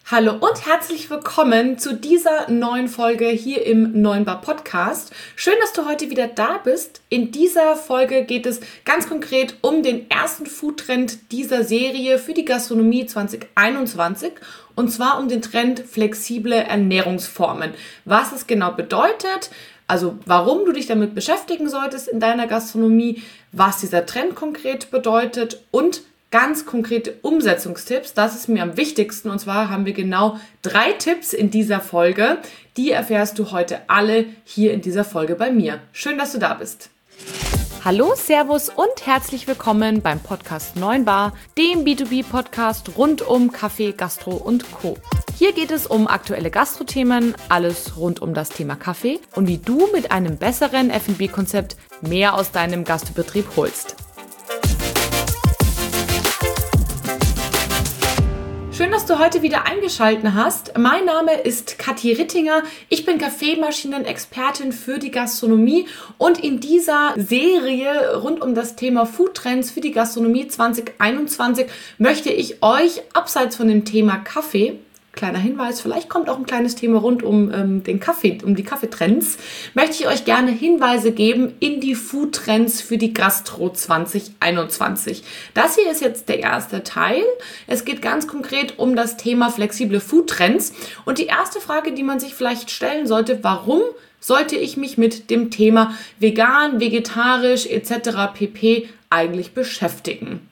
Hallo und herzlich willkommen zu dieser neuen Folge hier im Neuen Bar Podcast. Schön, dass du heute wieder da bist. In dieser Folge geht es ganz konkret um den ersten Foodtrend dieser Serie für die Gastronomie 2021 und zwar um den Trend flexible Ernährungsformen. Was es genau bedeutet, also warum du dich damit beschäftigen solltest in deiner Gastronomie, was dieser Trend konkret bedeutet und ganz konkrete Umsetzungstipps, das ist mir am wichtigsten und zwar haben wir genau 3 Tipps in dieser Folge, die erfährst du heute alle hier in dieser Folge bei mir. Schön, dass du da bist. Hallo, Servus und herzlich willkommen beim Podcast 9 Bar, dem B2B-Podcast rund um Kaffee, Gastro und Co. Hier geht es um aktuelle Gastrothemen, alles rund um das Thema Kaffee und wie du mit einem besseren F&B-Konzept mehr aus deinem Gastbetrieb holst. Schön, dass du heute wieder eingeschaltet hast. Mein Name ist Kathi Rittinger. Ich bin Kaffeemaschinen-Expertin für die Gastronomie und in dieser Serie rund um das Thema Foodtrends für die Gastronomie 2021 möchte ich euch abseits von dem Thema Kaffee, kleiner Hinweis, vielleicht kommt auch ein kleines Thema rund um den Kaffee, um die Kaffeetrends, möchte ich euch gerne Hinweise geben in die Foodtrends für die Gastro 2021. Das hier ist jetzt der erste Teil. Es geht ganz konkret um das Thema flexible Foodtrends. Und die erste Frage, die man sich vielleicht stellen sollte, warum sollte ich mich mit dem Thema vegan, vegetarisch etc. pp. Eigentlich beschäftigen?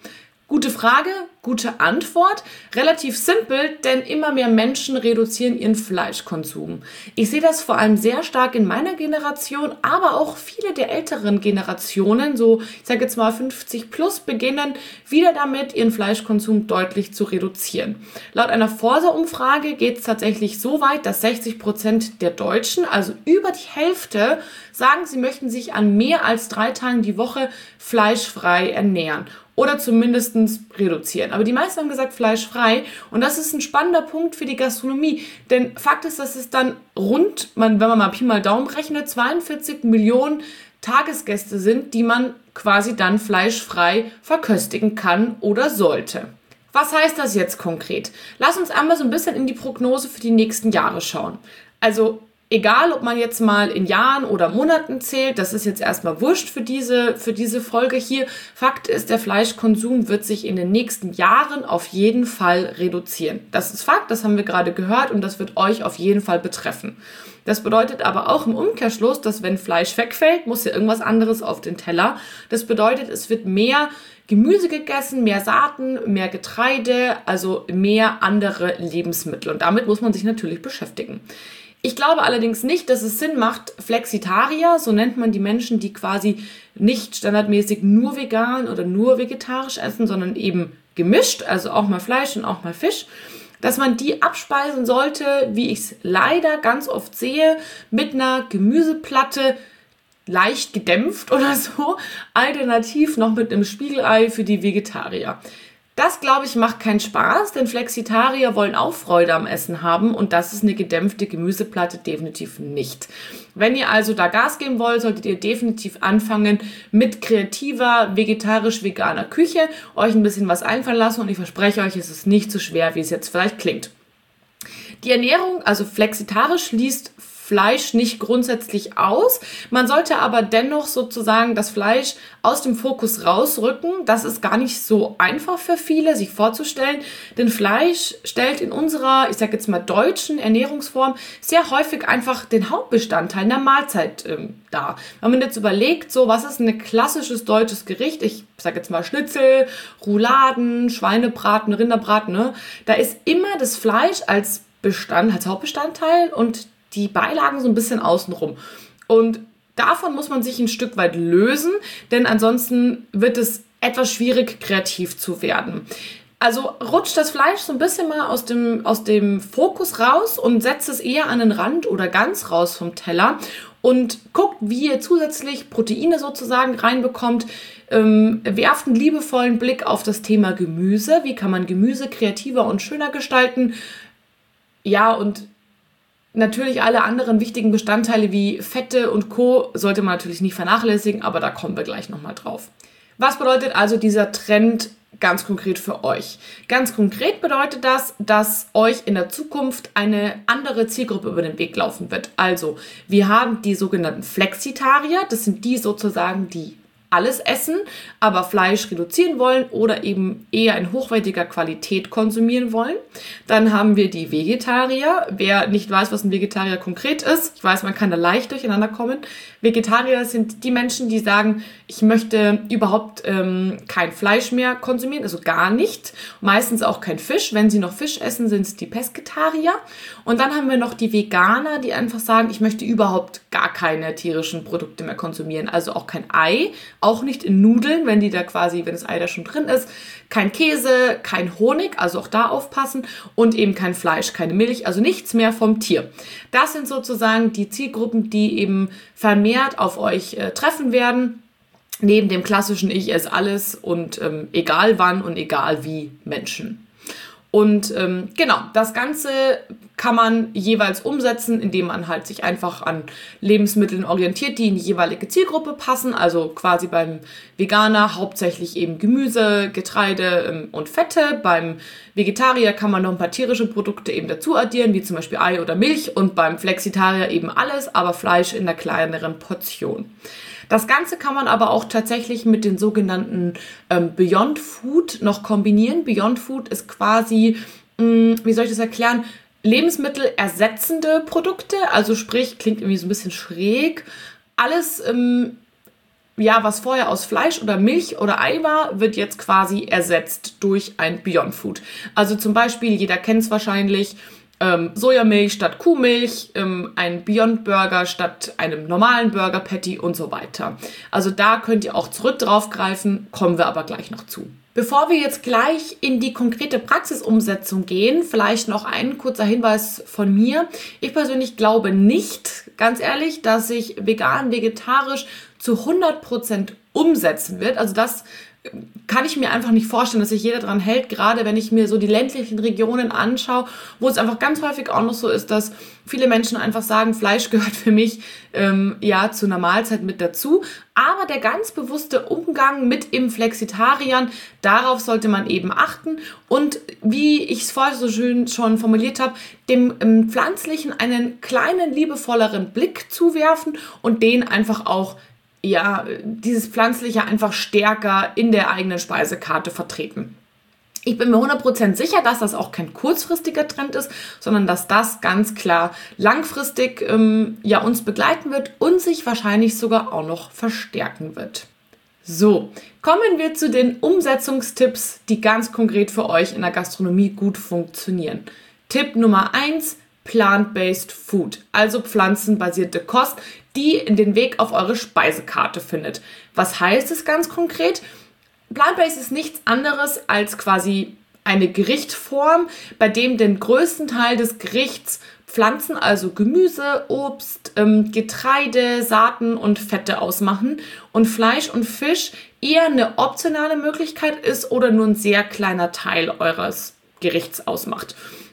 Gute Frage, gute Antwort. Relativ simpel, denn immer mehr Menschen reduzieren ihren Fleischkonsum. Ich sehe das vor allem sehr stark in meiner Generation, aber auch viele der älteren Generationen, so ich sage jetzt mal 50 plus, beginnen wieder damit, ihren Fleischkonsum deutlich zu reduzieren. Laut einer Forsa-Umfrage geht es tatsächlich so weit, dass 60% der Deutschen, also über die Hälfte, sagen, sie möchten sich an mehr als 3 Tagen die Woche fleischfrei ernähren. Oder zumindest reduzieren. Aber die meisten haben gesagt fleischfrei. Und das ist ein spannender Punkt für die Gastronomie. Denn Fakt ist, dass es dann wenn man mal Pi mal Daumen rechnet, 42 Millionen Tagesgäste sind, die man quasi dann fleischfrei verköstigen kann oder sollte. Was heißt das jetzt konkret? Lass uns einmal so ein bisschen in die Prognose für die nächsten Jahre schauen. Also egal, ob man jetzt mal in Jahren oder Monaten zählt, das ist jetzt erstmal wurscht für diese Folge hier. Fakt ist, der Fleischkonsum wird sich in den nächsten Jahren auf jeden Fall reduzieren. Das ist Fakt, das haben wir gerade gehört und das wird euch auf jeden Fall betreffen. Das bedeutet aber auch im Umkehrschluss, dass wenn Fleisch wegfällt, muss ja irgendwas anderes auf den Teller. Das bedeutet, es wird mehr Gemüse gegessen, mehr Saaten, mehr Getreide, also mehr andere Lebensmittel. Und damit muss man sich natürlich beschäftigen. Ich glaube allerdings nicht, dass es Sinn macht, Flexitarier, so nennt man die Menschen, die quasi nicht standardmäßig nur vegan oder nur vegetarisch essen, sondern eben gemischt, also auch mal Fleisch und auch mal Fisch, dass man die abspeisen sollte, wie ich es leider ganz oft sehe, mit einer Gemüseplatte, leicht gedämpft oder so, alternativ noch mit einem Spiegelei für die Vegetarier. Das, glaube ich, macht keinen Spaß, denn Flexitarier wollen auch Freude am Essen haben und das ist eine gedämpfte Gemüseplatte definitiv nicht. Wenn ihr also da Gas geben wollt, solltet ihr definitiv anfangen mit kreativer, vegetarisch-veganer Küche, euch ein bisschen was einfallen lassen und ich verspreche euch, es ist nicht so schwer, wie es jetzt vielleicht klingt. Die Ernährung, also flexitarisch, schließt Fleisch nicht grundsätzlich aus. Man sollte aber dennoch sozusagen das Fleisch aus dem Fokus rausrücken. Das ist gar nicht so einfach für viele, sich vorzustellen, denn Fleisch stellt in unserer, ich sage jetzt mal deutschen Ernährungsform sehr häufig einfach den Hauptbestandteil einer Mahlzeit dar. Wenn man jetzt überlegt, so was ist ein klassisches deutsches Gericht, ich sage jetzt mal Schnitzel, Rouladen, Schweinebraten, Rinderbraten, ne? Da ist immer das Fleisch als Hauptbestandteil und die Beilagen so ein bisschen außenrum. Und davon muss man sich ein Stück weit lösen, denn ansonsten wird es etwas schwierig, kreativ zu werden. Also rutscht das Fleisch so ein bisschen mal aus dem Fokus raus und setzt es eher an den Rand oder ganz raus vom Teller und guckt, wie ihr zusätzlich Proteine sozusagen reinbekommt. Werft einen liebevollen Blick auf das Thema Gemüse. Wie kann man Gemüse kreativer und schöner gestalten? Ja, und natürlich alle anderen wichtigen Bestandteile wie Fette und Co. sollte man natürlich nicht vernachlässigen, aber da kommen wir gleich nochmal drauf. Was bedeutet also dieser Trend ganz konkret für euch? Ganz konkret bedeutet das, dass euch in der Zukunft eine andere Zielgruppe über den Weg laufen wird. Also, wir haben die sogenannten Flexitarier, das sind die sozusagen, die alles essen, aber Fleisch reduzieren wollen oder eben eher in hochwertiger Qualität konsumieren wollen. Dann haben wir die Vegetarier. Wer nicht weiß, was ein Vegetarier konkret ist, ich weiß, man kann da leicht durcheinander kommen. Vegetarier sind die Menschen, die sagen, ich möchte überhaupt kein Fleisch mehr konsumieren, also gar nicht. Meistens auch kein Fisch. Wenn sie noch Fisch essen, sind es die Pesketarier. Und dann haben wir noch die Veganer, die einfach sagen, ich möchte überhaupt gar keine tierischen Produkte mehr konsumieren. Also auch kein Ei, auch nicht in Nudeln, wenn das Ei da schon drin ist. Kein Käse, kein Honig, also auch da aufpassen. Und eben kein Fleisch, keine Milch, also nichts mehr vom Tier. Das sind sozusagen die Zielgruppen, die eben vermehrt auf euch treffen werden. Neben dem klassischen Ich esse alles und egal wann und egal wie Menschen. Und genau, das Ganze kann man jeweils umsetzen, indem man halt sich einfach an Lebensmitteln orientiert, die in die jeweilige Zielgruppe passen. Also quasi beim Veganer hauptsächlich eben Gemüse, Getreide und Fette. Beim Vegetarier kann man noch ein paar tierische Produkte eben dazu addieren, wie zum Beispiel Ei oder Milch. Und beim Flexitarier eben alles, aber Fleisch in einer kleineren Portion. Das Ganze kann man aber auch tatsächlich mit den sogenannten Beyond Food noch kombinieren. Beyond Food ist quasi, wie soll ich das erklären, lebensmittelersetzende Produkte, also sprich, klingt irgendwie so ein bisschen schräg. Alles, was vorher aus Fleisch oder Milch oder Ei war, wird jetzt quasi ersetzt durch ein Beyond Food. Also zum Beispiel, jeder kennt es wahrscheinlich, Sojamilch statt Kuhmilch, ein Beyond Burger statt einem normalen Burger Patty und so weiter. Also da könnt ihr auch zurück drauf greifen, kommen wir aber gleich noch zu. Bevor wir jetzt gleich in die konkrete Praxisumsetzung gehen, vielleicht noch ein kurzer Hinweis von mir. Ich persönlich glaube nicht, ganz ehrlich, dass sich vegan, vegetarisch zu 100% umsetzen wird. Also das kann ich mir einfach nicht vorstellen, dass sich jeder dran hält, gerade wenn ich mir so die ländlichen Regionen anschaue, wo es einfach ganz häufig auch noch so ist, dass viele Menschen einfach sagen, Fleisch gehört für mich zu einer Mahlzeit mit dazu. Aber der ganz bewusste Umgang mit im Flexitariern, darauf sollte man eben achten. Und wie ich es vorher so schön schon formuliert habe, dem Pflanzlichen einen kleinen, liebevolleren Blick zuwerfen und den einfach auch dieses Pflanzliche einfach stärker in der eigenen Speisekarte vertreten. Ich bin mir 100% sicher, dass das auch kein kurzfristiger Trend ist, sondern dass das ganz klar langfristig uns begleiten wird und sich wahrscheinlich sogar auch noch verstärken wird. So, kommen wir zu den Umsetzungstipps, die ganz konkret für euch in der Gastronomie gut funktionieren. Tipp Nummer 1, Plant-Based Food, also pflanzenbasierte Kost, die in den Weg auf eure Speisekarte findet. Was heißt es ganz konkret? Plant-Based ist nichts anderes als quasi eine Gerichtform, bei dem den größten Teil des Gerichts Pflanzen, also Gemüse, Obst, Getreide, Saaten und Fette ausmachen und Fleisch und Fisch eher eine optionale Möglichkeit ist oder nur ein sehr kleiner Teil eures Gerichts ausmacht.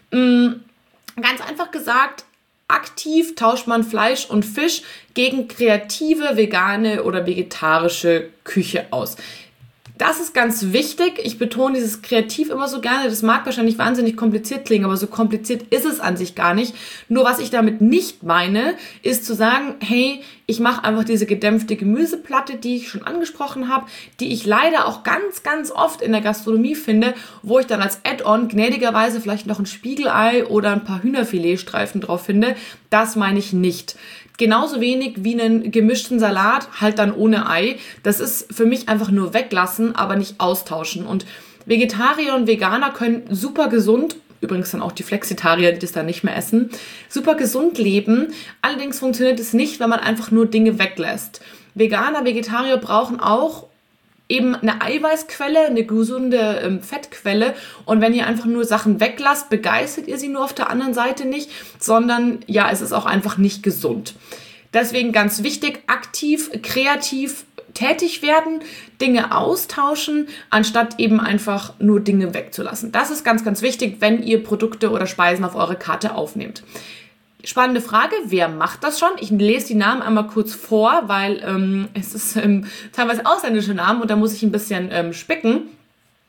Ganz einfach gesagt, aktiv tauscht man Fleisch und Fisch gegen kreative, vegane oder vegetarische Küche aus. Das ist ganz wichtig. Ich betone dieses kreativ immer so gerne. Das mag wahrscheinlich wahnsinnig kompliziert klingen, aber so kompliziert ist es an sich gar nicht. Nur was ich damit nicht meine, ist zu sagen, hey, ich mache einfach diese gedämpfte Gemüseplatte, die ich schon angesprochen habe, die ich leider auch ganz, ganz oft in der Gastronomie finde, wo ich dann als Add-on gnädigerweise vielleicht noch ein Spiegelei oder ein paar Hühnerfiletstreifen drauf finde. Das meine ich nicht. Genauso wenig wie einen gemischten Salat, halt dann ohne Ei. Das ist für mich einfach nur weglassen, aber nicht austauschen. Und Vegetarier und Veganer können super gesund, übrigens dann auch die Flexitarier, die das dann nicht mehr essen, super gesund leben. Allerdings funktioniert es nicht, wenn man einfach nur Dinge weglässt. Veganer, Vegetarier brauchen auch eben eine Eiweißquelle, eine gesunde Fettquelle. Und wenn ihr einfach nur Sachen weglasst, begeistert ihr sie nur auf der anderen Seite nicht, sondern es ist auch einfach nicht gesund. Deswegen ganz wichtig, aktiv, kreativ tätig werden, Dinge austauschen, anstatt eben einfach nur Dinge wegzulassen. Das ist ganz, ganz wichtig, wenn ihr Produkte oder Speisen auf eure Karte aufnehmt. Spannende Frage, wer macht das schon? Ich lese die Namen einmal kurz vor, weil es ist teilweise ausländische Namen und da muss ich ein bisschen spicken.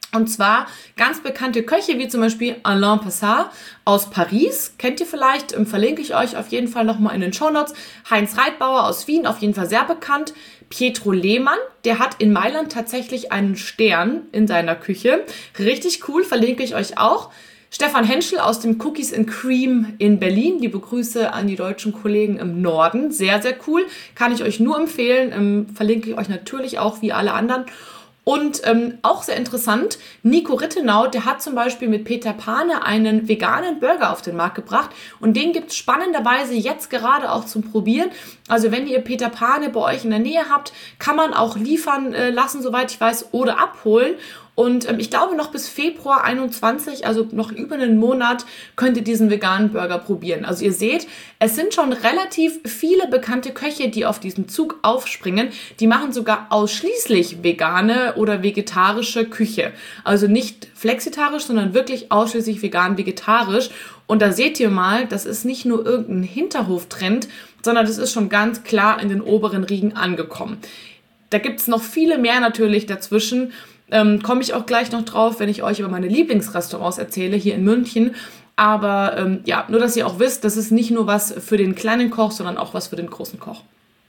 Und zwar ganz bekannte Köche, wie zum Beispiel Alain Passat aus Paris. Kennt ihr vielleicht, verlinke ich euch auf jeden Fall nochmal in den Shownotes. Heinz Reitbauer aus Wien, auf jeden Fall sehr bekannt. Pietro Lehmann, der hat in Mailand tatsächlich einen Stern in seiner Küche. Richtig cool, verlinke ich euch auch. Stefan Henschel aus dem Cookies and Cream in Berlin. Liebe Grüße an die deutschen Kollegen im Norden. Sehr, sehr cool. Kann ich euch nur empfehlen. Verlinke ich euch natürlich auch wie alle anderen. Und auch sehr interessant, Nico Rittenau, der hat zum Beispiel mit Peter Pane einen veganen Burger auf den Markt gebracht. Und den gibt's spannenderweise jetzt gerade auch zum Probieren. Also wenn ihr Peter Pane bei euch in der Nähe habt, kann man auch liefern lassen, soweit ich weiß, oder abholen. Und ich glaube, noch bis Februar 21, also noch über einen Monat, könnt ihr diesen veganen Burger probieren. Also ihr seht, es sind schon relativ viele bekannte Köche, die auf diesen Zug aufspringen. Die machen sogar ausschließlich vegane oder vegetarische Küche. Also nicht flexitarisch, sondern wirklich ausschließlich vegan-vegetarisch. Und da seht ihr mal, das ist nicht nur irgendein Hinterhoftrend, sondern das ist schon ganz klar in den oberen Riegen angekommen. Da gibt's noch viele mehr natürlich dazwischen. Komme ich auch gleich noch drauf, wenn ich euch über meine Lieblingsrestaurants erzähle, hier in München. Aber ja, nur, dass ihr auch wisst, das ist nicht nur was für den kleinen Koch, sondern auch was für den großen Koch.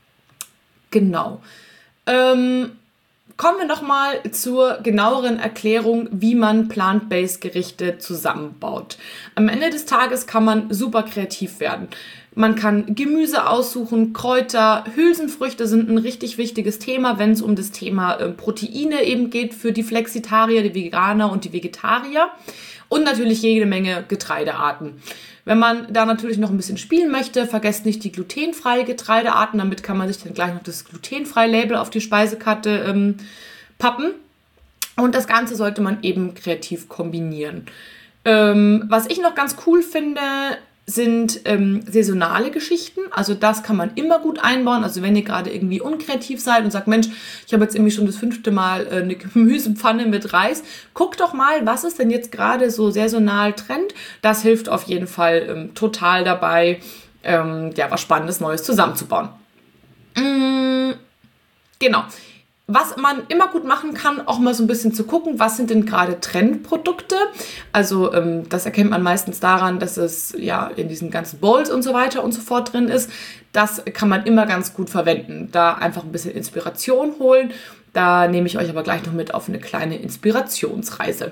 Genau. Kommen wir nochmal zur genaueren Erklärung, wie man Plant-Based Gerichte zusammenbaut. Am Ende des Tages kann man super kreativ werden. Man kann Gemüse aussuchen, Kräuter, Hülsenfrüchte sind ein richtig wichtiges Thema, wenn es um das Thema Proteine eben geht für die Flexitarier, die Veganer und die Vegetarier. Und natürlich jede Menge Getreidearten. Wenn man da natürlich noch ein bisschen spielen möchte, vergesst nicht die glutenfreie Getreidearten. Damit kann man sich dann gleich noch das glutenfreie Label auf die Speisekarte pappen. Und das Ganze sollte man eben kreativ kombinieren. Was ich noch ganz cool finde, sind saisonale Geschichten. Also das kann man immer gut einbauen. Also wenn ihr gerade irgendwie unkreativ seid und sagt, Mensch, ich habe jetzt irgendwie schon das 5. Mal eine Gemüsepfanne mit Reis. Guckt doch mal, was ist denn jetzt gerade so saisonal Trend. Das hilft auf jeden Fall total dabei, ja, was Spannendes Neues zusammenzubauen. Genau. Was man immer gut machen kann, auch mal so ein bisschen zu gucken, was sind denn gerade Trendprodukte. Also das erkennt man meistens daran, dass es ja in diesen ganzen Bowls und so weiter und so fort drin ist. Das kann man immer ganz gut verwenden. Da einfach ein bisschen Inspiration holen. Da nehme ich euch aber gleich noch mit auf eine kleine Inspirationsreise.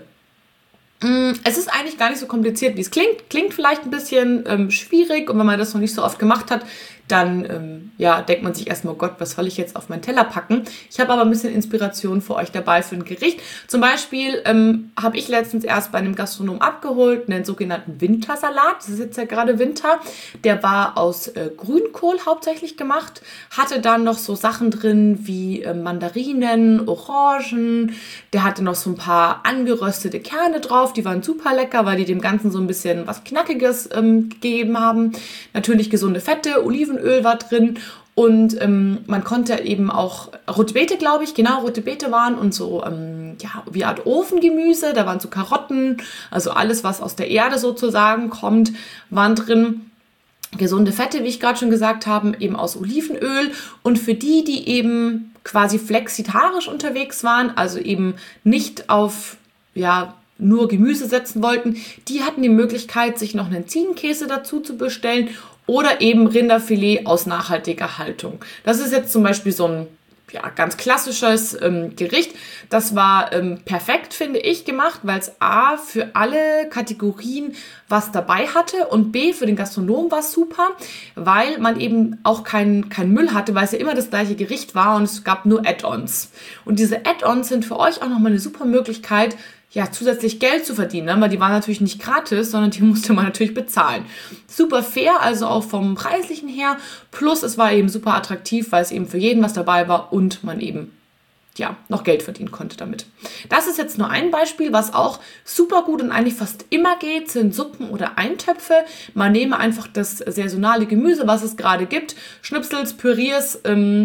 Es ist eigentlich gar nicht so kompliziert, wie es klingt. Klingt vielleicht ein bisschen schwierig und wenn man das noch nicht so oft gemacht hat, dann ja, denkt man sich erstmal, oh Gott, was soll ich jetzt auf meinen Teller packen? Ich habe aber ein bisschen Inspiration für euch dabei für ein Gericht. Zum Beispiel habe ich letztens erst bei einem Gastronom abgeholt, einen sogenannten Wintersalat. Das ist jetzt ja gerade Winter. Der war aus Grünkohl hauptsächlich gemacht, hatte dann noch so Sachen drin wie Mandarinen, Orangen. Der hatte noch so ein paar angeröstete Kerne drauf. Die waren super lecker, weil die dem Ganzen so ein bisschen was Knackiges gegeben haben. Natürlich gesunde Fette, Olivenöl war drin und man konnte eben auch rote Beete, glaube ich, genau, rote Beete waren und so, ja, wie Art Ofengemüse, da waren so Karotten, also alles, was aus der Erde sozusagen kommt, waren drin. Gesunde Fette, wie ich gerade schon gesagt habe, eben aus Olivenöl und für die, die eben quasi flexitarisch unterwegs waren, also eben nicht auf, ja, nur Gemüse setzen wollten, die hatten die Möglichkeit, sich noch einen Ziegenkäse dazu zu bestellen oder eben Rinderfilet aus nachhaltiger Haltung. Das ist jetzt zum Beispiel so ein ja, ganz klassisches Gericht. Das war perfekt, finde ich, gemacht, weil es A, für alle Kategorien was dabei hatte und B, für den Gastronom war es super, weil man eben auch kein Müll hatte, weil es ja immer das gleiche Gericht war und es gab nur Add-ons. Und diese Add-ons sind für euch auch nochmal eine super Möglichkeit, ja, zusätzlich Geld zu verdienen, ne? Weil die waren natürlich nicht gratis, sondern die musste man natürlich bezahlen. Super fair, also auch vom Preislichen her, plus es war eben super attraktiv, weil es eben für jeden was dabei war und man eben, ja, noch Geld verdienen konnte damit. Das ist jetzt nur ein Beispiel, was auch super gut und eigentlich fast immer geht, sind Suppen oder Eintöpfe. Man nehme einfach das saisonale Gemüse, was es gerade gibt, schnipsel's, pürier's,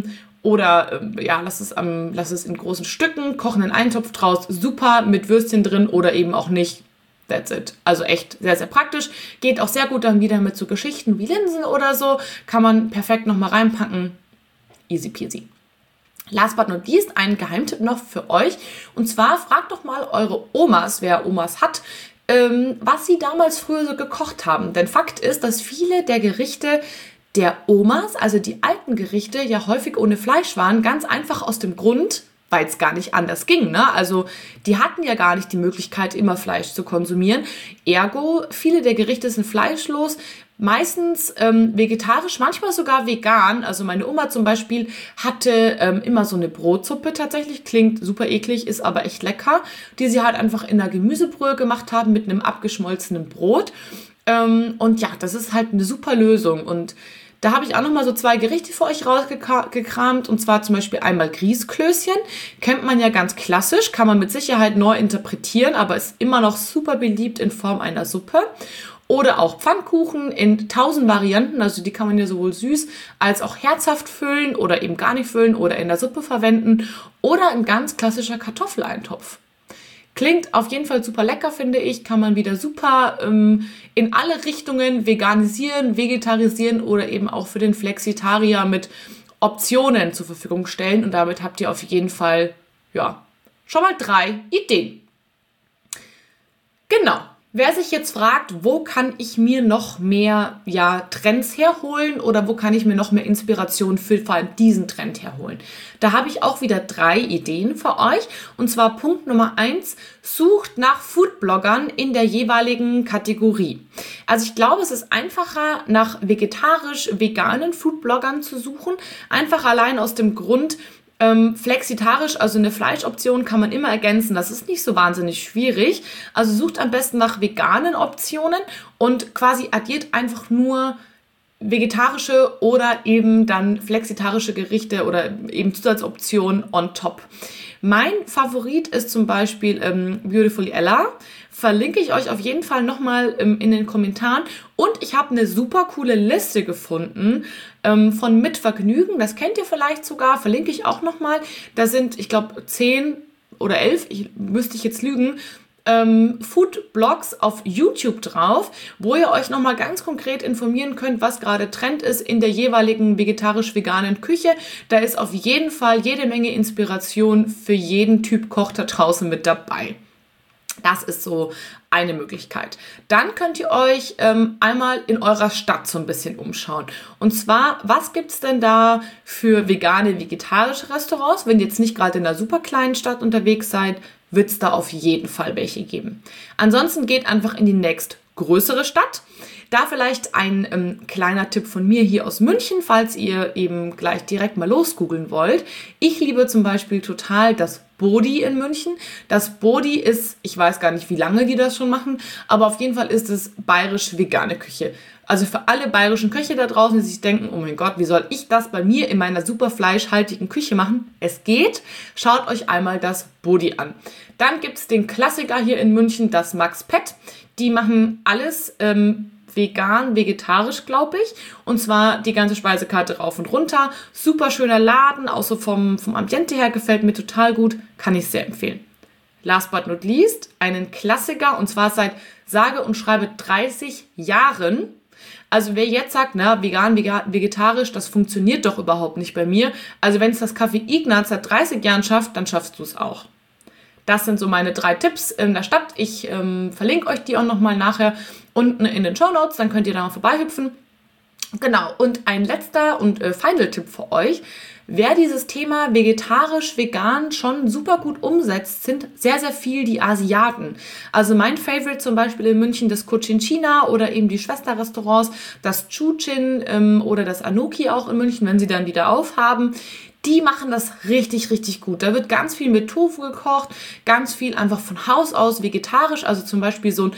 oder ja, lass es in großen Stücken, kochen einen Eintopf draus, super mit Würstchen drin oder eben auch nicht. That's it. Also echt sehr, sehr praktisch. Geht auch sehr gut dann wieder mit so Geschichten wie Linsen oder so. Kann man perfekt nochmal reinpacken. Easy peasy. Last but not least, ein Geheimtipp noch für euch. Und zwar fragt doch mal eure Omas, wer Omas hat, was sie damals früher so gekocht haben. Denn Fakt ist, dass viele der Gerichte der Omas, also die alten Gerichte, ja häufig ohne Fleisch waren. Ganz einfach aus dem Grund, weil es gar nicht anders ging, ne? Also die hatten ja gar nicht die Möglichkeit, immer Fleisch zu konsumieren. Ergo, viele der Gerichte sind fleischlos, meistens vegetarisch, manchmal sogar vegan. Also meine Oma zum Beispiel hatte immer so eine Brotsuppe tatsächlich, klingt super eklig, ist aber echt lecker, die sie halt einfach in einer Gemüsebrühe gemacht haben mit einem abgeschmolzenen Brot. Und ja, das ist halt eine super Lösung. Und da habe ich auch nochmal so 2 Gerichte für euch rausgekramt. Und zwar zum Beispiel einmal Grießklößchen. Kennt man ja ganz klassisch, kann man mit Sicherheit neu interpretieren, aber ist immer noch super beliebt in Form einer Suppe. Oder auch Pfannkuchen in 1000 Varianten. Also die kann man ja sowohl süß als auch herzhaft füllen oder eben gar nicht füllen oder in der Suppe verwenden. Oder ein ganz klassischer Kartoffeleintopf. Klingt auf jeden Fall super lecker, finde ich. Kann man wieder super in alle Richtungen veganisieren, vegetarisieren oder eben auch für den Flexitarier mit Optionen zur Verfügung stellen. Und damit habt ihr auf jeden Fall, ja, schon mal 3 Ideen. Genau. Wer sich jetzt fragt, wo kann ich mir noch mehr Trends herholen oder wo kann ich mir noch mehr Inspiration für vor allem diesen Trend herholen? Da habe ich auch wieder 3 Ideen für euch. Und zwar Punkt Nummer 1, sucht nach Foodbloggern in der jeweiligen Kategorie. Also ich glaube, es ist einfacher, nach vegetarisch-veganen Foodbloggern zu suchen. Einfach allein aus dem Grund, flexitarisch, also eine Fleischoption kann man immer ergänzen. Das ist nicht so wahnsinnig schwierig. Also sucht am besten nach veganen Optionen und quasi addiert einfach nur vegetarische oder eben dann flexitarische Gerichte oder eben Zusatzoptionen on top. Mein Favorit ist zum Beispiel Beautifully Ella. Verlinke ich euch auf jeden Fall nochmal in den Kommentaren. Und ich habe eine super coole Liste gefunden von Mit Vergnügen. Das kennt ihr vielleicht sogar, verlinke ich auch nochmal. Da sind, ich glaube, 10 oder 11, müsste ich jetzt lügen, Food-Blogs auf YouTube drauf, wo ihr euch nochmal ganz konkret informieren könnt, was gerade Trend ist in der jeweiligen vegetarisch-veganen Küche. Da ist auf jeden Fall jede Menge Inspiration für jeden Typ Koch da draußen mit dabei. Das ist so eine Möglichkeit. Dann könnt ihr euch einmal in eurer Stadt so ein bisschen umschauen. Und zwar, was gibt's denn da für vegane, vegetarische Restaurants? Wenn ihr jetzt nicht gerade in einer super kleinen Stadt unterwegs seid, wird es da auf jeden Fall welche geben. Ansonsten geht einfach in die nächstgrößere Stadt. Da vielleicht ein kleiner Tipp von mir hier aus München, falls ihr eben gleich direkt mal losgoogeln wollt. Ich liebe zum Beispiel total das Bodi in München. Das Bodi ist, ich weiß gar nicht, wie lange die das schon machen, aber auf jeden Fall ist es bayerisch-vegane Küche. Also für alle bayerischen Köche da draußen, die sich denken, oh mein Gott, wie soll ich das bei mir in meiner super fleischhaltigen Küche machen? Es geht. Schaut euch einmal das Bodi an. Dann gibt es den Klassiker hier in München, das Max Pet. Die machen alles vegan, vegetarisch, glaube ich. Und zwar die ganze Speisekarte rauf und runter. Super schöner Laden, auch so vom Ambiente her gefällt mir total gut. Kann ich sehr empfehlen. Last but not least, einen Klassiker, und zwar seit sage und schreibe 30 Jahren. Also wer jetzt sagt, na, vegan, vegetarisch, das funktioniert doch überhaupt nicht bei mir. Also wenn es das Café Ignaz seit 30 Jahren schafft, dann schaffst du es auch. Das sind so meine 3 Tipps in der Stadt. Ich verlinke euch die auch nochmal nachher unten in den Shownotes, dann könnt ihr da mal vorbeihüpfen. Genau, und ein letzter und Final-Tipp für euch. Wer dieses Thema vegetarisch, vegan schon super gut umsetzt, sind sehr, sehr viel die Asiaten. Also mein Favorite zum Beispiel in München, das Cochin China oder eben die Schwesterrestaurants, das Chuchin oder das Anoki auch in München, wenn sie dann wieder aufhaben. Die machen das richtig, richtig gut. Da wird ganz viel mit Tofu gekocht, ganz viel einfach von Haus aus vegetarisch, also zum Beispiel so ein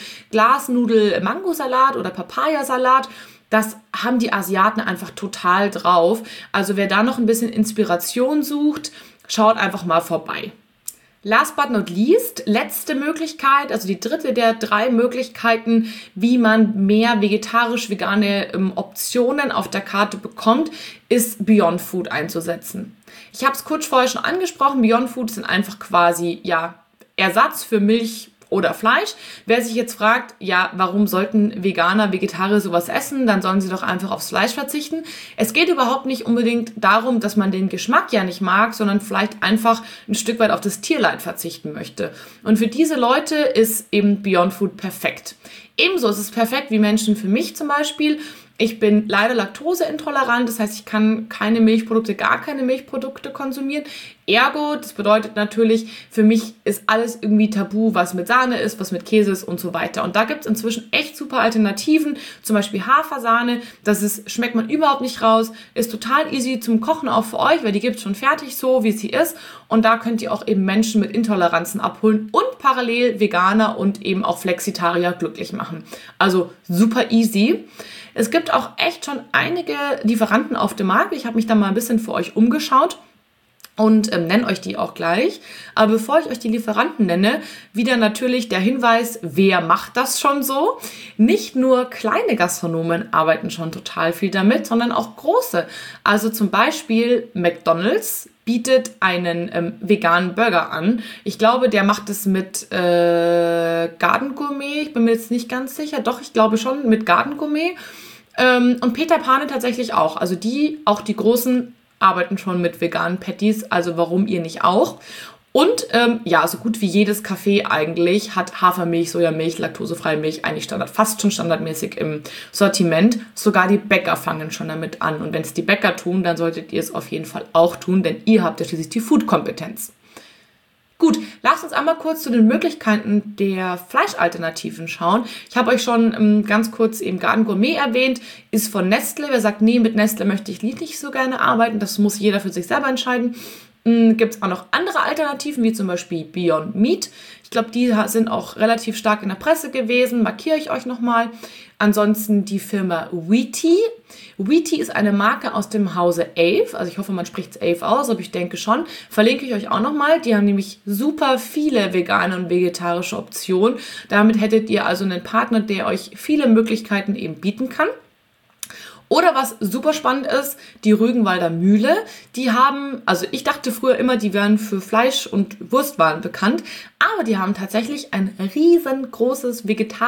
Glasnudel-Mangosalat oder Papayasalat. Das haben die Asiaten einfach total drauf. Also wer da noch ein bisschen Inspiration sucht, schaut einfach mal vorbei. Last but not least, letzte Möglichkeit, also die dritte der 3 Möglichkeiten, wie man mehr vegetarisch-vegane Optionen auf der Karte bekommt, ist Beyond Food einzusetzen. Ich habe es kurz vorher schon angesprochen, Beyond Food sind einfach quasi Ersatz für Milch oder Fleisch. Wer sich jetzt fragt, ja, warum sollten Veganer, Vegetarier sowas essen, dann sollen sie doch einfach aufs Fleisch verzichten. Es geht überhaupt nicht unbedingt darum, dass man den Geschmack ja nicht mag, sondern vielleicht einfach ein Stück weit auf das Tierleid verzichten möchte. Und für diese Leute ist eben Beyond Food perfekt. Ebenso ist es perfekt wie Menschen für mich zum Beispiel. Ich bin leider laktoseintolerant, das heißt, ich kann keine Milchprodukte, gar keine Milchprodukte konsumieren. Ergo, das bedeutet natürlich, für mich ist alles irgendwie tabu, was mit Sahne ist, was mit Käse ist und so weiter. Und da gibt es inzwischen echt super Alternativen, zum Beispiel Hafersahne. Schmeckt man überhaupt nicht raus, ist total easy zum Kochen auch für euch, weil die gibt es schon fertig so, wie sie ist. Und da könnt ihr auch eben Menschen mit Intoleranzen abholen und parallel Veganer und eben auch Flexitarier glücklich machen. Also super easy. Es gibt auch echt schon einige Lieferanten auf dem Markt. Ich habe mich da mal ein bisschen für euch umgeschaut und nenne euch die auch gleich. Aber bevor ich euch die Lieferanten nenne, wieder natürlich der Hinweis, wer macht das schon so? Nicht nur kleine Gastronomen arbeiten schon total viel damit, sondern auch große. Also zum Beispiel McDonald's bietet einen veganen Burger an. Ich glaube, der macht es mit Garden Gourmet. Ich bin mir jetzt nicht ganz sicher. Doch, ich glaube schon mit Garden Gourmet. Und Peter Pane tatsächlich auch. Also die Großen arbeiten schon mit veganen Patties. Also warum ihr nicht auch? Und so gut wie jedes Café eigentlich hat Hafermilch, Sojamilch, laktosefreie Milch eigentlich fast schon standardmäßig im Sortiment. Sogar die Bäcker fangen schon damit an. Und wenn es die Bäcker tun, dann solltet ihr es auf jeden Fall auch tun, denn ihr habt ja schließlich die Food-Kompetenz. Gut, lasst uns einmal kurz zu den Möglichkeiten der Fleischalternativen schauen. Ich habe euch schon ganz kurz eben Garden Gourmet erwähnt, ist von Nestle. Wer sagt, nee, mit Nestle möchte ich nicht so gerne arbeiten, das muss jeder für sich selber entscheiden. Gibt es auch noch andere Alternativen, wie zum Beispiel Beyond Meat. Ich glaube, die sind auch relativ stark in der Presse gewesen, markiere ich euch nochmal. Ansonsten die Firma Wheaty. Wheaty ist eine Marke aus dem Hause Ave, also ich hoffe, man spricht es Ave aus, aber ich denke schon. Verlinke ich euch auch nochmal. Die haben nämlich super viele vegane und vegetarische Optionen. Damit hättet ihr also einen Partner, der euch viele Möglichkeiten eben bieten kann. Oder was super spannend ist, die Rügenwalder Mühle, die haben, also ich dachte früher immer, die wären für Fleisch- und Wurstwaren bekannt, aber die haben tatsächlich ein riesengroßes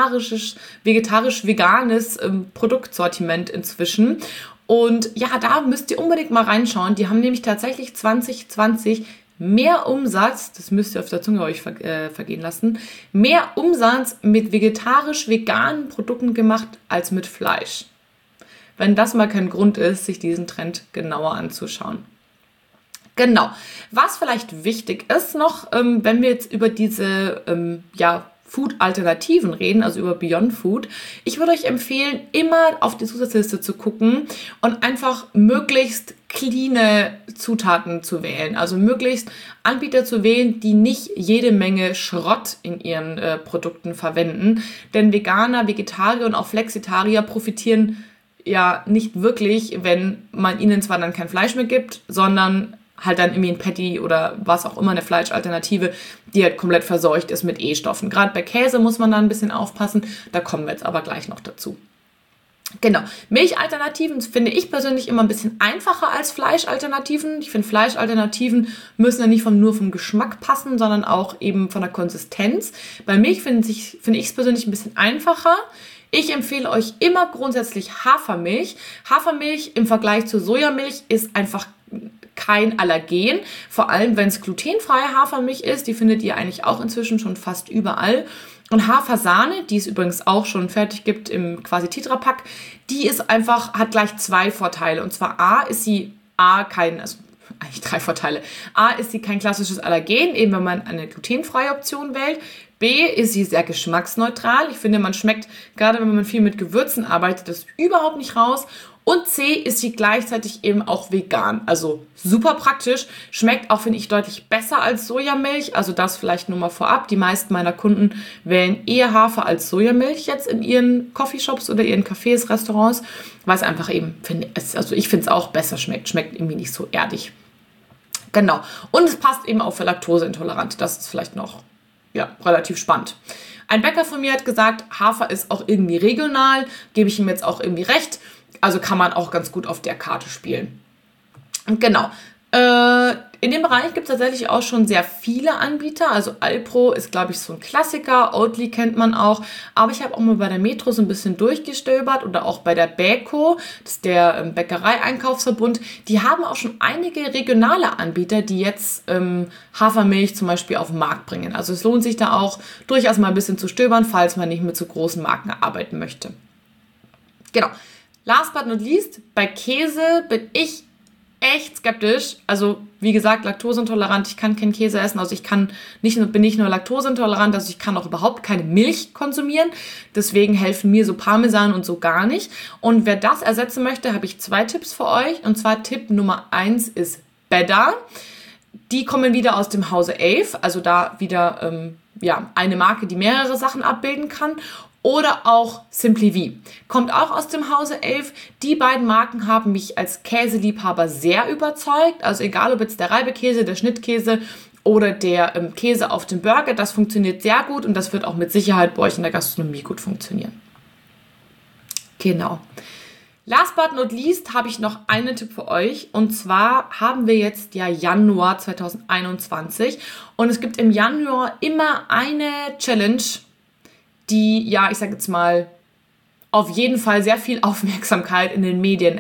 vegetarisch-veganes Produktsortiment inzwischen. Und ja, da müsst ihr unbedingt mal reinschauen. Die haben nämlich tatsächlich 2020 mehr Umsatz, das müsst ihr auf der Zunge euch vergehen lassen, mehr Umsatz mit vegetarisch-veganen Produkten gemacht als mit Fleisch. Wenn das mal kein Grund ist, sich diesen Trend genauer anzuschauen. Genau. Was vielleicht wichtig ist noch, wenn wir jetzt über diese Food-Alternativen reden, also über Beyond Food, ich würde euch empfehlen, immer auf die Zusatzliste zu gucken und einfach möglichst cleane Zutaten zu wählen. Also möglichst Anbieter zu wählen, die nicht jede Menge Schrott in ihren Produkten verwenden. Denn Veganer, Vegetarier und auch Flexitarier profitieren ja nicht wirklich, wenn man ihnen zwar dann kein Fleisch mehr gibt, sondern halt dann irgendwie ein Patty oder was auch immer, eine Fleischalternative, die halt komplett verseucht ist mit E-Stoffen. Gerade bei Käse muss man da ein bisschen aufpassen, da kommen wir jetzt aber gleich noch dazu. Genau, Milchalternativen finde ich persönlich immer ein bisschen einfacher als Fleischalternativen. Ich finde, Fleischalternativen müssen ja nicht nur vom Geschmack passen, sondern auch eben von der Konsistenz. Bei Milch finde ich es persönlich ein bisschen einfacher. Ich empfehle euch immer grundsätzlich Hafermilch. Hafermilch im Vergleich zu Sojamilch ist einfach kein Allergen. Vor allem, wenn es glutenfreie Hafermilch ist. Die findet ihr eigentlich auch inzwischen schon fast überall. Und Hafersahne, die es übrigens auch schon fertig gibt im quasi Tetrapack, die ist einfach, hat gleich zwei Vorteile. Und zwar eigentlich drei Vorteile. A, ist sie kein klassisches Allergen, eben wenn man eine glutenfreie Option wählt. B, ist sie sehr geschmacksneutral. Ich finde, man schmeckt, gerade wenn man viel mit Gewürzen arbeitet, das überhaupt nicht raus. Und C, ist sie gleichzeitig eben auch vegan. Also super praktisch. Schmeckt auch, finde ich, deutlich besser als Sojamilch. Also das vielleicht nur mal vorab. Die meisten meiner Kunden wählen eher Hafer als Sojamilch jetzt in ihren Coffeeshops oder ihren Cafés, Restaurants, weil es einfach eben, ich finde es auch besser schmeckt. Schmeckt irgendwie nicht so erdig. Genau. Und es passt eben auch für Laktoseintolerante. Das ist vielleicht noch relativ spannend. Ein Bäcker von mir hat gesagt, Hafer ist auch irgendwie regional. Gebe ich ihm jetzt auch irgendwie recht. Also kann man auch ganz gut auf der Karte spielen. Und genau. In dem Bereich gibt es tatsächlich auch schon sehr viele Anbieter. Also Alpro ist, glaube ich, so ein Klassiker. Oatly kennt man auch. Aber ich habe auch mal bei der Metro so ein bisschen durchgestöbert oder auch bei der Bäco, das ist der Bäckerei-Einkaufsverbund. Die haben auch schon einige regionale Anbieter, die jetzt Hafermilch zum Beispiel auf den Markt bringen. Also es lohnt sich da auch durchaus mal ein bisschen zu stöbern, falls man nicht mit so großen Marken arbeiten möchte. Genau. Last but not least, bei Käse bin ich echt skeptisch. Also wie gesagt, laktoseintolerant, ich kann keinen Käse essen, also bin nicht nur laktoseintolerant, also ich kann auch überhaupt keine Milch konsumieren. Deswegen helfen mir so Parmesan und so gar nicht. Und wer das ersetzen möchte, habe ich 2 Tipps für euch. Und zwar Tipp Nummer 1 ist Beda. Die kommen wieder aus dem Hause Ave, also da wieder eine Marke, die mehrere Sachen abbilden kann. Oder auch Simply V. Kommt auch aus dem Hause Ave. Die beiden Marken haben mich als Käseliebhaber sehr überzeugt. Also egal, ob jetzt der Reibekäse, der Schnittkäse oder der Käse auf dem Burger, das funktioniert sehr gut und das wird auch mit Sicherheit bei euch in der Gastronomie gut funktionieren. Genau. Last but not least habe ich noch einen Tipp für euch. Und zwar haben wir jetzt ja Januar 2021 und es gibt im Januar immer eine Challenge, die, ja, ich sage jetzt mal, auf jeden Fall sehr viel Aufmerksamkeit in den Medien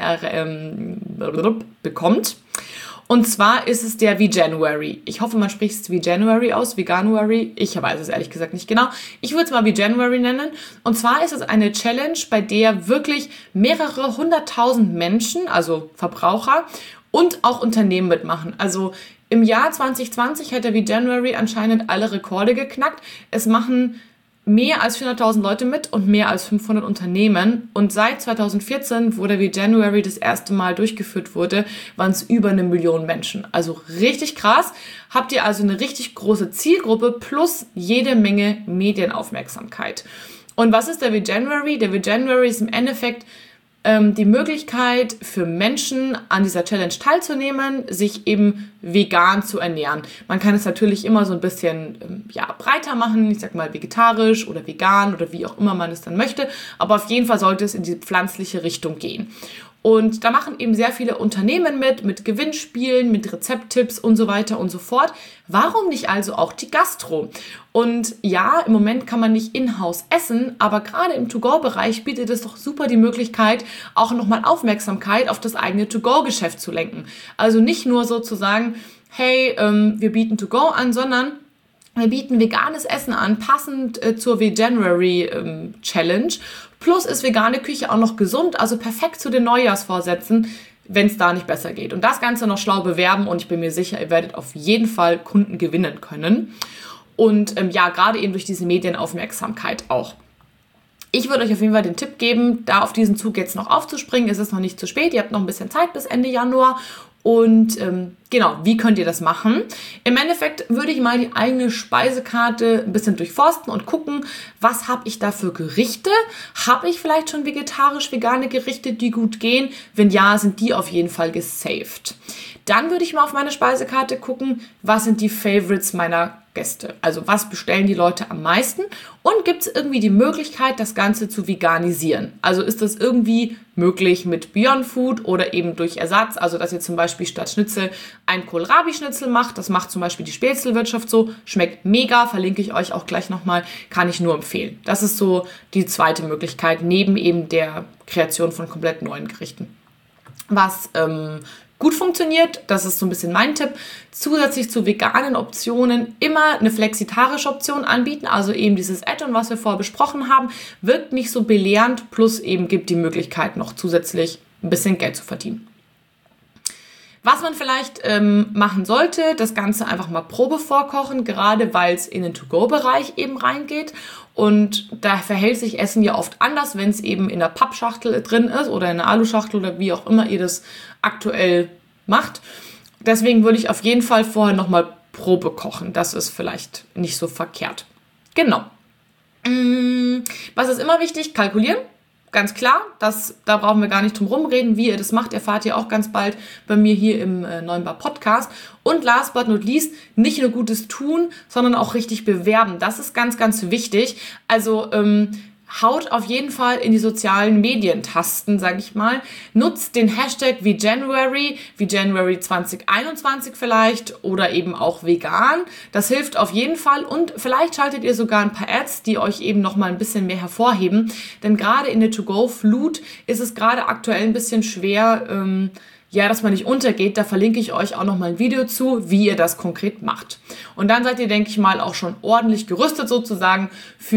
bekommt. Und zwar ist es der Veganuary. Ich hoffe, man spricht es Veganuary aus, Veganuary. Ich weiß es ehrlich gesagt nicht genau. Ich würde es mal Veganuary nennen. Und zwar ist es eine Challenge, bei der wirklich mehrere 100.000 Menschen, also Verbraucher und auch Unternehmen mitmachen. Also im Jahr 2020 hat der Veganuary anscheinend alle Rekorde geknackt. Es machen mehr als 400.000 Leute mit und mehr als 500 Unternehmen. Und seit 2014, wo der Veganuary das erste Mal durchgeführt wurde, waren es über 1 Million Menschen. Also richtig krass. Habt ihr also eine richtig große Zielgruppe plus jede Menge Medienaufmerksamkeit. Und was ist der Veganuary? Der Veganuary ist im Endeffekt die Möglichkeit für Menschen an dieser Challenge teilzunehmen, sich eben vegan zu ernähren. Man kann es natürlich immer so ein bisschen breiter machen, ich sag mal vegetarisch oder vegan oder wie auch immer man es dann möchte, aber auf jeden Fall sollte es in die pflanzliche Richtung gehen. Und da machen eben sehr viele Unternehmen mit Gewinnspielen, mit Rezepttipps und so weiter und so fort. Warum nicht also auch die Gastro? Und ja, im Moment kann man nicht in-house essen, aber gerade im To-Go-Bereich bietet es doch super die Möglichkeit, auch nochmal Aufmerksamkeit auf das eigene To-Go-Geschäft zu lenken. Also nicht nur sozusagen, hey, wir bieten To-Go an, sondern wir bieten veganes Essen an, passend zur Veganuary Challenge. Plus ist vegane Küche auch noch gesund, also perfekt zu den Neujahrsvorsätzen, wenn es da nicht besser geht. Und das Ganze noch schlau bewerben und ich bin mir sicher, ihr werdet auf jeden Fall Kunden gewinnen können. Und gerade eben durch diese Medienaufmerksamkeit auch. Ich würde euch auf jeden Fall den Tipp geben, da auf diesen Zug jetzt noch aufzuspringen. Es ist noch nicht zu spät, ihr habt noch ein bisschen Zeit bis Ende Januar. Und wie könnt ihr das machen? Im Endeffekt würde ich mal die eigene Speisekarte ein bisschen durchforsten und gucken, was habe ich da für Gerichte? Habe ich vielleicht schon vegetarisch-vegane Gerichte, die gut gehen? Wenn ja, sind die auf jeden Fall gesaved. Dann würde ich mal auf meine Speisekarte gucken, was sind die Favorites meiner Gäste? Also was bestellen die Leute am meisten? Und gibt es irgendwie die Möglichkeit, das Ganze zu veganisieren? Also ist das irgendwie möglich mit Beyond Food oder eben durch Ersatz? Also dass ihr zum Beispiel statt Schnitzel ein Kohlrabi-Schnitzel macht. Das macht zum Beispiel die Spätzlewirtschaft so. Schmeckt mega, verlinke ich euch auch gleich nochmal. Kann ich nur empfehlen. Das ist so die zweite Möglichkeit, neben eben der Kreation von komplett neuen Gerichten. Was gut funktioniert, das ist so ein bisschen mein Tipp, zusätzlich zu veganen Optionen immer eine flexitarische Option anbieten, also eben dieses Add-on, was wir vorher besprochen haben, wirkt nicht so belehrend, plus eben gibt die Möglichkeit noch zusätzlich ein bisschen Geld zu verdienen. Was man vielleicht machen sollte, das Ganze einfach mal Probe vorkochen, gerade weil es in den To-Go-Bereich eben reingeht. Und da verhält sich Essen ja oft anders, wenn es eben in der Pappschachtel drin ist oder in einer Aluschachtel oder wie auch immer ihr das aktuell macht. Deswegen würde ich auf jeden Fall vorher nochmal Probe kochen. Das ist vielleicht nicht so verkehrt. Genau. Was ist immer wichtig? Kalkulieren. Ganz klar, da brauchen wir gar nicht drum rumreden. Wie ihr das macht, erfahrt ihr auch ganz bald bei mir hier im Neuen Bar Podcast. Und last but not least, nicht nur Gutes tun, sondern auch richtig bewerben. Das ist ganz, ganz wichtig. Also haut auf jeden Fall in die sozialen Medientasten, sage ich mal. Nutzt den Hashtag Veganuary, Veganuary 2021 vielleicht oder eben auch vegan. Das hilft auf jeden Fall und vielleicht schaltet ihr sogar ein paar Ads, die euch eben nochmal ein bisschen mehr hervorheben. Denn gerade in der To-Go-Flut ist es gerade aktuell ein bisschen schwer, dass man nicht untergeht. Da verlinke ich euch auch nochmal ein Video zu, wie ihr das konkret macht. Und dann seid ihr, denke ich mal, auch schon ordentlich gerüstet sozusagen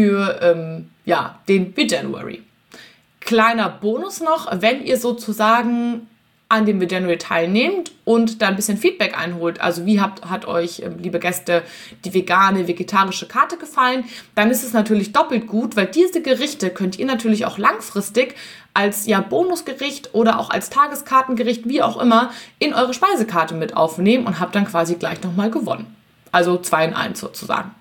für den Veganuary. Kleiner Bonus noch, wenn ihr sozusagen an dem Veganuary teilnehmt und da ein bisschen Feedback einholt, also wie hat euch, liebe Gäste, die vegetarische Karte gefallen, dann ist es natürlich doppelt gut, weil diese Gerichte könnt ihr natürlich auch langfristig als Bonusgericht oder auch als Tageskartengericht, wie auch immer, in eure Speisekarte mit aufnehmen und habt dann quasi gleich nochmal gewonnen. Also 2 in 1 sozusagen.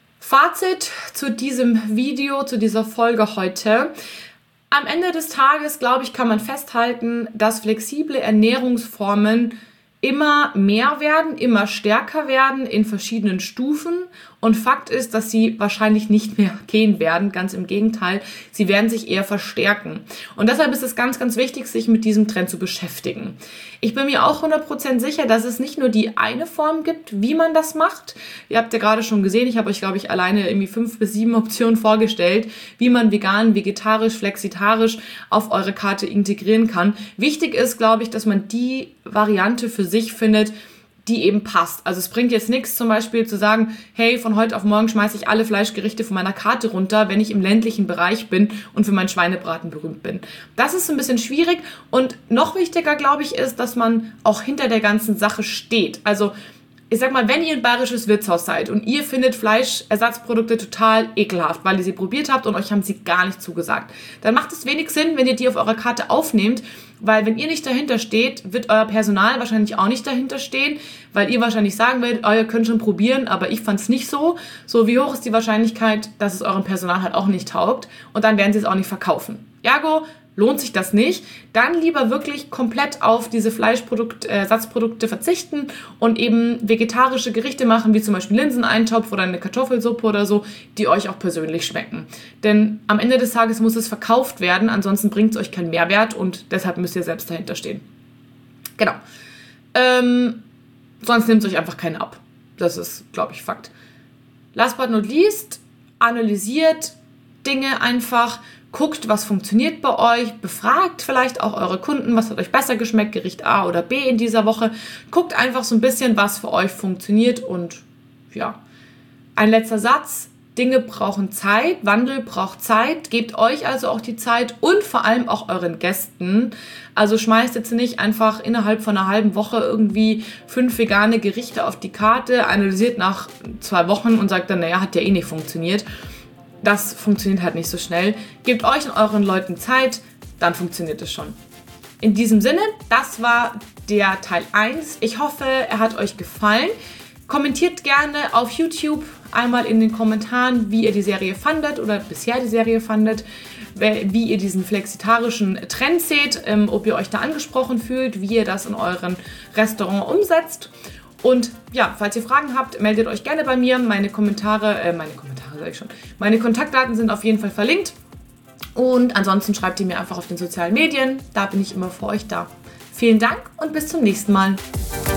Fazit zu diesem Video, zu dieser Folge heute. Am Ende des Tages, glaube ich, kann man festhalten, dass flexible Ernährungsformen immer mehr werden, immer stärker werden in verschiedenen Stufen. Und Fakt ist, dass sie wahrscheinlich nicht mehr gehen werden. Ganz im Gegenteil, sie werden sich eher verstärken. Und deshalb ist es ganz, ganz wichtig, sich mit diesem Trend zu beschäftigen. Ich bin mir auch 100% sicher, dass es nicht nur die eine Form gibt, wie man das macht. Ihr habt ja gerade schon gesehen, ich habe euch, glaube ich, alleine irgendwie 5 bis 7 Optionen vorgestellt, wie man vegan, vegetarisch, flexitarisch auf eure Karte integrieren kann. Wichtig ist, glaube ich, dass man die Variante für sich findet, die eben passt. Also es bringt jetzt nichts zum Beispiel zu sagen, hey, von heute auf morgen schmeiße ich alle Fleischgerichte von meiner Karte runter, wenn ich im ländlichen Bereich bin und für meinen Schweinebraten berühmt bin. Das ist ein bisschen schwierig und noch wichtiger, glaube ich, ist, dass man auch hinter der ganzen Sache steht. Also ich sag mal, wenn ihr ein bayerisches Wirtshaus seid und ihr findet Fleischersatzprodukte total ekelhaft, weil ihr sie probiert habt und euch haben sie gar nicht zugesagt, dann macht es wenig Sinn, wenn ihr die auf eurer Karte aufnehmt, weil wenn ihr nicht dahinter steht, wird euer Personal wahrscheinlich auch nicht dahinter stehen, weil ihr wahrscheinlich sagen werdet, ihr könnt schon probieren, aber ich fand's nicht so. So, wie hoch ist die Wahrscheinlichkeit, dass es eurem Personal halt auch nicht taugt und dann werden sie es auch nicht verkaufen. Ergo, lohnt sich das nicht, dann lieber wirklich komplett auf diese Fleischersatzprodukte verzichten und eben vegetarische Gerichte machen, wie zum Beispiel Linseneintopf oder eine Kartoffelsuppe oder so, die euch auch persönlich schmecken. Denn am Ende des Tages muss es verkauft werden, ansonsten bringt es euch keinen Mehrwert und deshalb müsst ihr selbst dahinter stehen. Genau. Sonst nimmt es euch einfach keinen ab. Das ist, glaube ich, Fakt. Last but not least, analysiert Dinge einfach, guckt, was funktioniert bei euch, befragt vielleicht auch eure Kunden, was hat euch besser geschmeckt, Gericht A oder B in dieser Woche. Guckt einfach so ein bisschen, was für euch funktioniert und ein letzter Satz. Dinge brauchen Zeit, Wandel braucht Zeit, gebt euch also auch die Zeit und vor allem auch euren Gästen. Also schmeißt jetzt nicht einfach innerhalb von einer halben Woche irgendwie 5 vegane Gerichte auf die Karte, analysiert nach 2 Wochen und sagt dann, hat ja eh nicht funktioniert. Das funktioniert halt nicht so schnell. Gebt euch und euren Leuten Zeit, dann funktioniert es schon. In diesem Sinne, das war der Teil 1. Ich hoffe, er hat euch gefallen. Kommentiert gerne auf YouTube einmal in den Kommentaren, wie ihr die Serie fandet oder bisher die Serie fandet, wie ihr diesen flexitarischen Trend seht, ob ihr euch da angesprochen fühlt, wie ihr das in euren Restaurant umsetzt. Und falls ihr Fragen habt, meldet euch gerne bei mir. Meine Kontaktdaten sind auf jeden Fall verlinkt. Und ansonsten schreibt ihr mir einfach auf den sozialen Medien. Da bin ich immer für euch da. Vielen Dank und bis zum nächsten Mal.